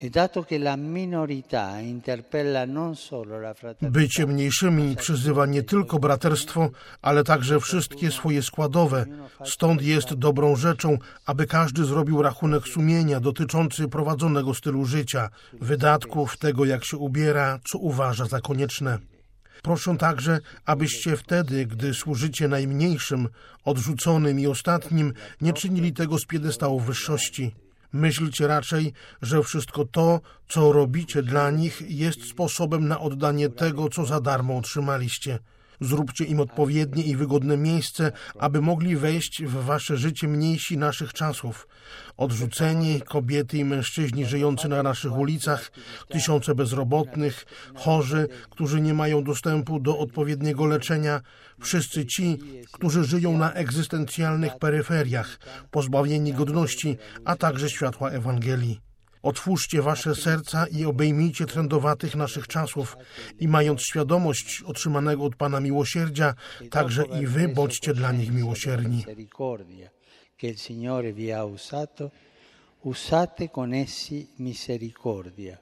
Bycie mniejszymi przyzywa nie tylko braterstwo, ale także wszystkie swoje składowe. Stąd jest dobrą rzeczą, aby każdy zrobił rachunek sumienia dotyczący prowadzonego stylu życia, wydatków, tego jak się ubiera, co uważa za konieczne. Proszę także, abyście wtedy, gdy służycie najmniejszym, odrzuconym i ostatnim, nie czynili tego z piedestału wyższości. Myślcie raczej, że wszystko to, co robicie dla nich, jest sposobem na oddanie tego, co za darmo otrzymaliście. Zróbcie im odpowiednie i wygodne miejsce, aby mogli wejść w wasze życie mniejsi naszych czasów. Odrzuceni, kobiety i mężczyźni żyjący na naszych ulicach, tysiące bezrobotnych, chorzy, którzy nie mają dostępu do odpowiedniego leczenia, wszyscy ci, którzy żyją na egzystencjalnych peryferiach, pozbawieni godności, a także światła Ewangelii. Otwórzcie wasze serca i obejmijcie trędowatych naszych czasów i mając świadomość otrzymanego od Pana miłosierdzia, także i wy bądźcie dla nich miłosierni. Che il Signore vi ha usato, usate con essi misericordia.